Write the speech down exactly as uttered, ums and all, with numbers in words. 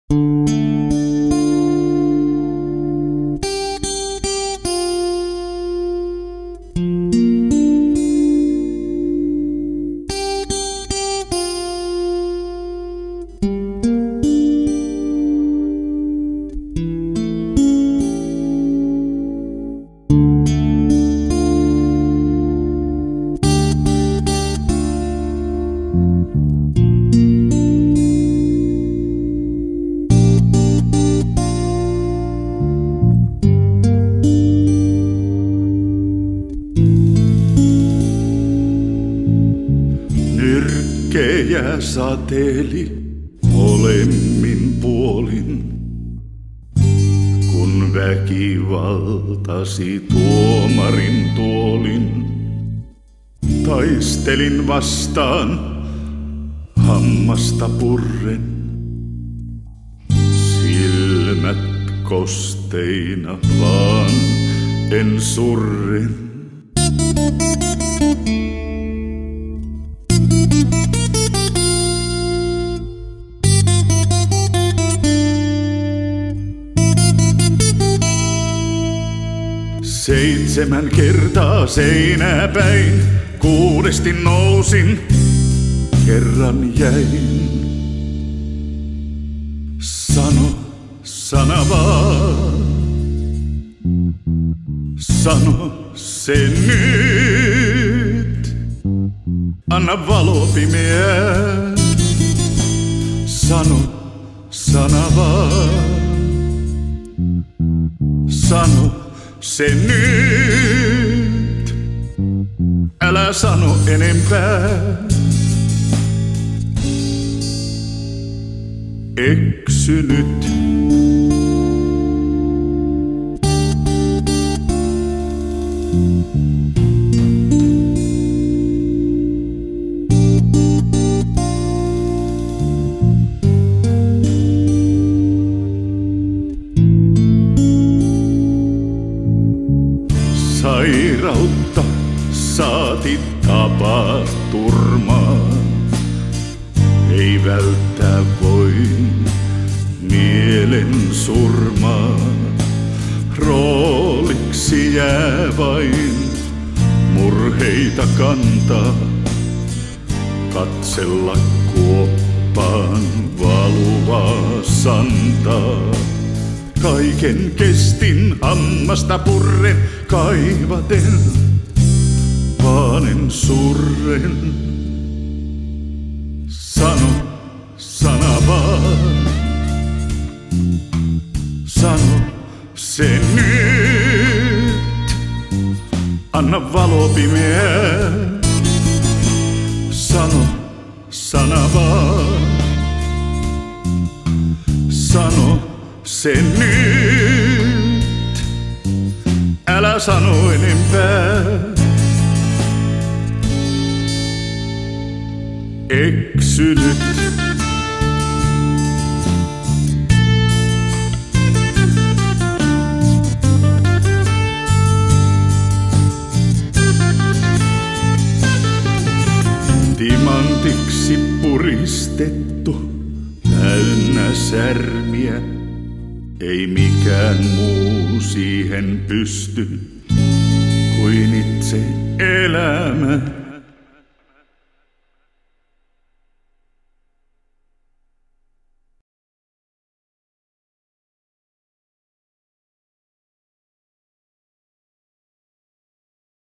Nyrkkejä sateli molemmin puolin, kun väkivaltasi tuomarin tuolin. Taistelin vastaan hammasta purren, silmät kosteina vaan en surren. Seitsemän kertaa seinäpäin, kuudesti nousin, kerran jäin. Sano sana vaan, sano se nyt, anna valo pimeää. Sano sana vaan, sano se nyt, älä sano enempää. Eksynyt. Sairautta saati tapaturmaa, ei välttää voi mielen surmaa. Rooliksi jää vain murheita kantaa, katsella kuoppaan valuvaa santaa. Kaiken kestin hammasta purren, kaivaten vaan en surren. Sano sana vaan, sano se nyt, anna valo pimeää. Sano sana vaan, sano se nyt, älä sano enempää. Eksynyt. Timantiksi puristettu, täynnä särmiä. Ei mikään muu siihen pysty kuin itse elämä.